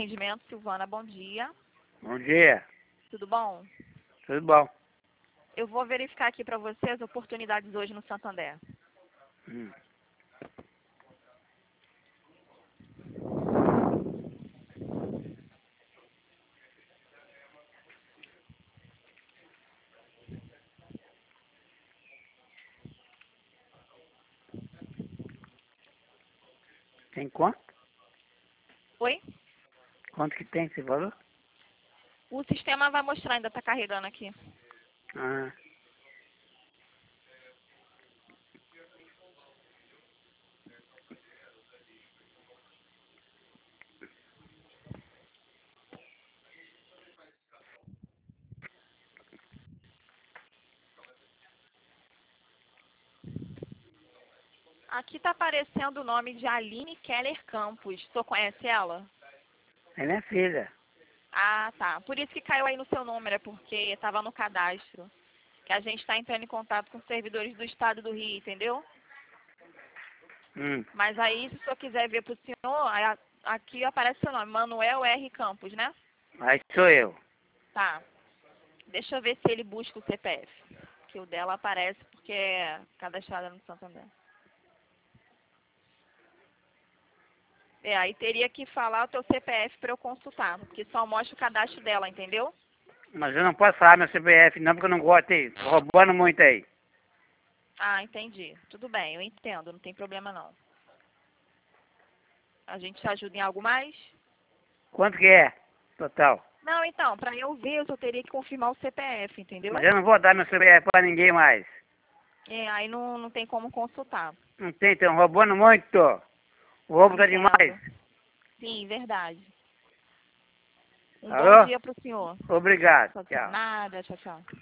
atendimento, Silvana, bom dia. Bom dia. Tudo bom? Tudo bom? Eu vou verificar aqui para você as oportunidades hoje no Santander. Hum. Tem quanto? Oi? Quanto que tem, você falou? O sistema vai mostrar, ainda está carregando aqui. Ah. Aqui está aparecendo o nome de Aline Keller Campos. O senhor conhece ela? É minha filha. Ah, tá. Por isso que caiu aí no seu número, é porque estava no cadastro. Que a gente está entrando em contato com os servidores do estado do Rio, entendeu? Mas aí, se o senhor quiser ver para o senhor, aqui aparece seu nome, Manuel R. Campos, né? Aí sou eu. Tá. Deixa eu ver se ele busca o CPF. Que o dela aparece porque é cadastrada no Santander. Aí teria que falar o teu CPF para eu consultar, porque só mostra o cadastro dela, entendeu? Mas eu não posso falar meu CPF não, porque eu não gosto aí. Tô roubando muito aí. Ah, entendi. Tudo bem, eu entendo, não tem problema não. A gente te ajuda em algo mais? Quanto que é? Total. Não, então, para eu ver, eu só teria que confirmar o CPF, Mas entendeu? eu não vou dar meu CPF pra ninguém mais. Aí não tem como consultar. Não tem, estão roubando muito. O roubo tá demais. Entendo. Sim, verdade. Um bom Alô? dia para o senhor. Obrigado. Tchau. Nada, tchau, tchau.